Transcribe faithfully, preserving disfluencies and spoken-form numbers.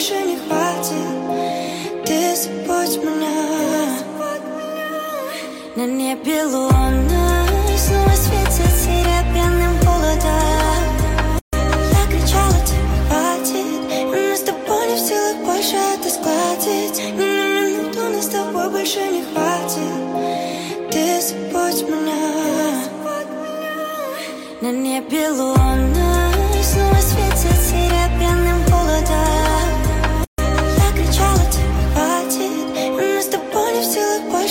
больше не хватит. Ты забудь меня. На небе луна снова светит серебряным холодом. Я кричала, тебе хватит, и мы с тобой не в силах больше это складить. Ни на минуту нас с тобой больше не хватит. Ты забудь меня. На небе луна снова светит серебряным холодом.